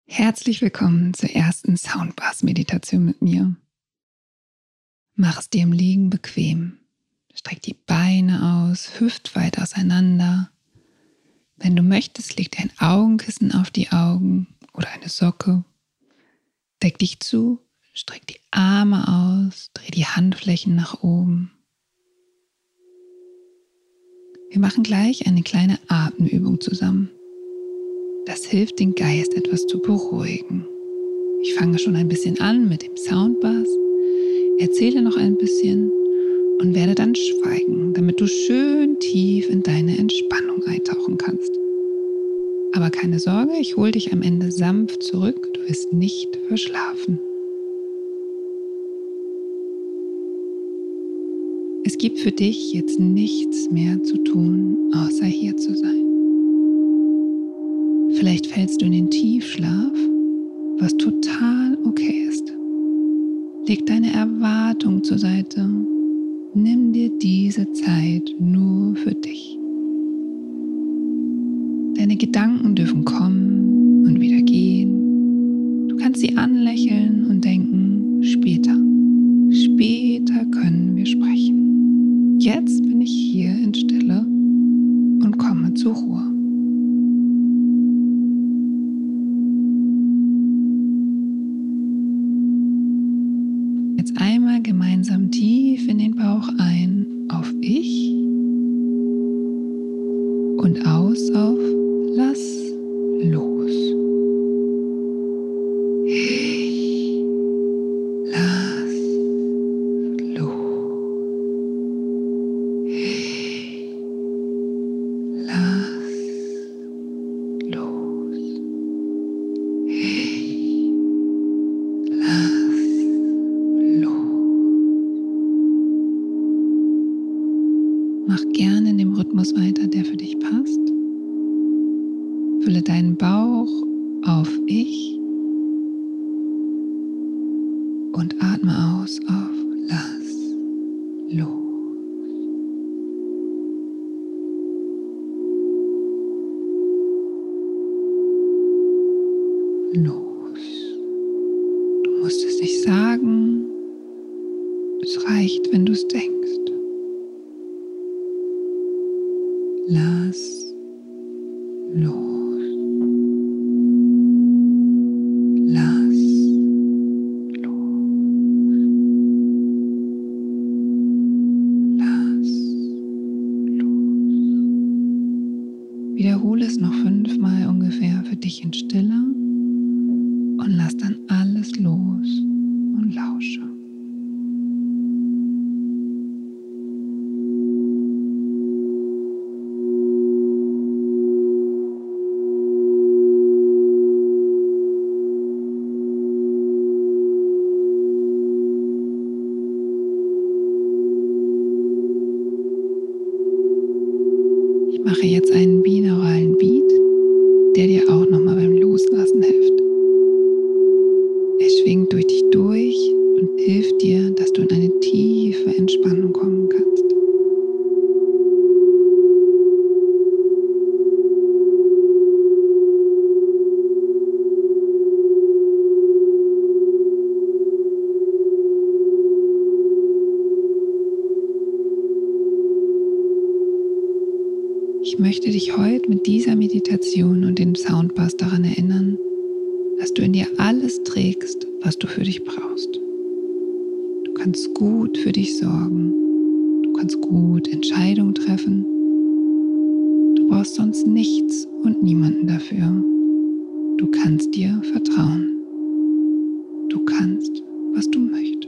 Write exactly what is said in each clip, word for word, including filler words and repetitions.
Herzlich willkommen zur ersten Soundbath-Meditation mit mir. Mach es dir im Liegen bequem. Streck die Beine aus, hüftweit auseinander. Wenn du möchtest, leg dir ein Augenkissen auf die Augen oder eine Socke. Deck dich zu, streck die Arme aus, dreh die Handflächen nach oben. Wir machen gleich eine kleine Atemübung zusammen. Das hilft, den Geist etwas zu beruhigen. Ich fange schon ein bisschen an mit dem Soundbath, erzähle noch ein bisschen und werde dann schweigen, damit du schön tief in deine Entspannung eintauchen kannst. Aber keine Sorge, ich hole dich am Ende sanft zurück, du wirst nicht verschlafen. Es gibt für dich jetzt nichts mehr zu tun, außer hier zu sein. Vielleicht fällst du in den Tiefschlaf, was total okay ist. Leg deine Erwartung zur Seite. Nimm dir diese Zeit nur für dich. Deine Gedanken dürfen kommen und wieder gehen. Du kannst sie anlächeln und denken, später. Später können wir sprechen. Jetzt bin ich hier in Stille und komme zur Ruhe. Jetzt einmal gemeinsam tief in den Bauch ein auf Ich und aus auf Lass los. Ich lass los. Ich lass los. Ich lass Mach gerne in dem Rhythmus weiter, der für dich passt. Fülle deinen Bauch auf Ich und atme aus auf Lass los. Los. Du musst es nicht sagen, es reicht, wenn du es denkst. Lass los. Lass los. Lass los. Wiederhole es noch fünfmal ungefähr für dich in Stille und lass dann alles los und lausche. Ich mache jetzt einen binauralen Beat, der dir auch nochmal beim Loslassen hilft. Er schwingt durch dich durch und hilft dir, dass du in eine tiefe Entspannung kommen kannst. Ich möchte dich heute mit dieser Meditation und dem Soundbath daran erinnern, dass du in dir alles trägst, was du für dich brauchst. Du kannst gut für dich sorgen. Du kannst gut Entscheidungen treffen. Du brauchst sonst nichts und niemanden dafür. Du kannst dir vertrauen. Du kannst, was du möchtest.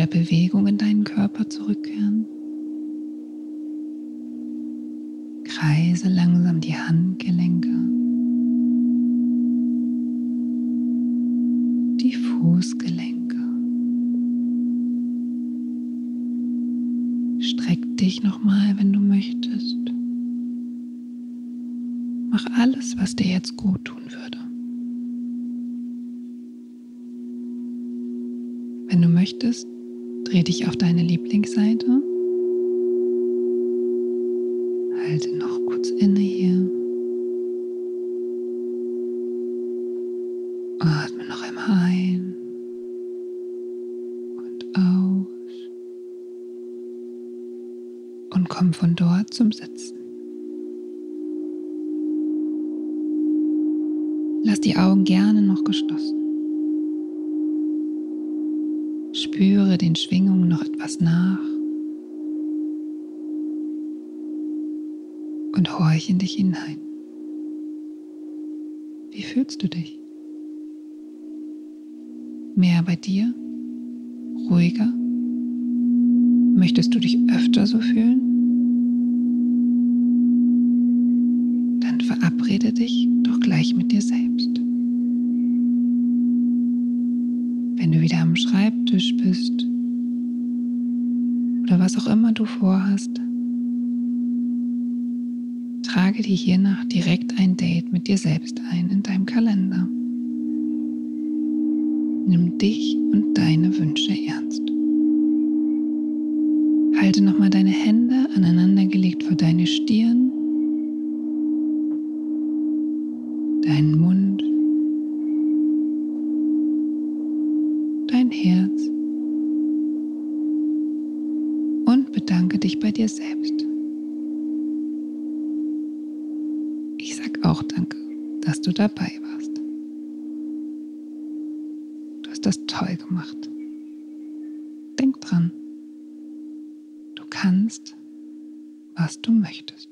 wieder Bewegung in deinen Körper zurückkehren. Kreise langsam die Handgelenke, die Fußgelenke. Streck dich nochmal, wenn du möchtest. Mach alles, was dir jetzt gut tun würde. Wenn du möchtest, dreh dich auf deine Lieblingsseite. Halte noch kurz inne hier. Atme noch einmal ein und aus. Und komm von dort zum Sitzen. Lass die Augen gerne noch geschlossen. Spüre den Schwingungen noch etwas nach und horch in dich hinein. Wie fühlst du dich? Mehr bei dir? Ruhiger? Möchtest du dich öfter so fühlen? Dann verabrede dich doch gleich mit dir selbst. Wenn du wieder am Schreibtisch bist oder was auch immer du vorhast, trage dir hiernach direkt ein Date mit dir selbst ein in deinem Kalender. Nimm dich und deine Wünsche ernst. Halte nochmal deine Hände aneinandergelegt vor deine Stirn, deinen Mund, dein Herz und bedanke dich bei dir selbst. Ich sag auch danke, dass du dabei warst. Du hast das toll gemacht. Denk dran, du kannst, was du möchtest.